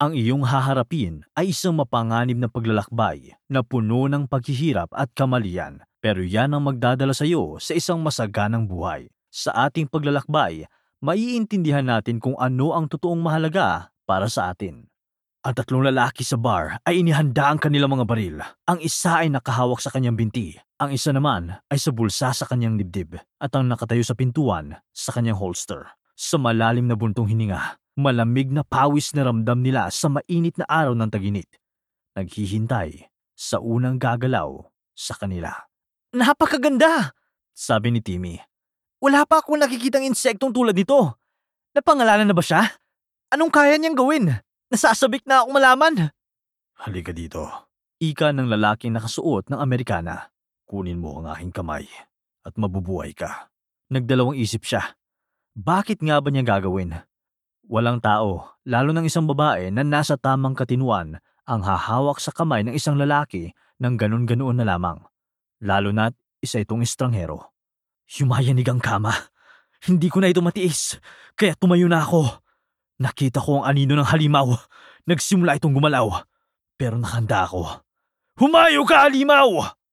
Ang iyong haharapin ay isang mapanganib na paglalakbay na puno ng paghihirap at kamalian, pero yan ang magdadala sa iyo sa isang masaganang buhay. Sa ating paglalakbay, maiintindihan natin kung ano ang totoong mahalaga para sa atin. Ang tatlong lalaki sa bar ay inihanda ang kanilang mga baril. Ang isa ay nakahawak sa kanyang binti, ang isa naman ay sa bulsa sa kanyang dibdib, at ang nakatayo sa pintuan sa kanyang holster. Sa malalim na buntong hininga, malamig na pawis na ramdam nila sa mainit na araw ng taginit. Naghihintay sa unang gagalaw sa kanila. "Napakaganda!" sabi ni Timmy. "Wala pa akong nakikitang insektong tulad nito. Napangalanan na ba siya? Anong kaya niyang gawin? Nasasabik na akong malaman." "Halika dito," ika ng lalaking nakasuot ng Amerikana. "Kunin mo ang aking kamay at mabubuhay ka." Nagdalawang isip siya. Bakit nga ba niya gagawin? Walang tao, lalo ng isang babae na nasa tamang katinuan, ang hahawak sa kamay ng isang lalaki ng ganon-ganoon na lamang. Lalo na't isa itong estranghero. Yumayanig ang kama. Hindi ko na ito matiis, kaya tumayo na ako. Nakita ko ang anino ng halimaw. Nagsimula itong gumalaw. Pero nakahanda ako. "Humayo ka, halimaw!"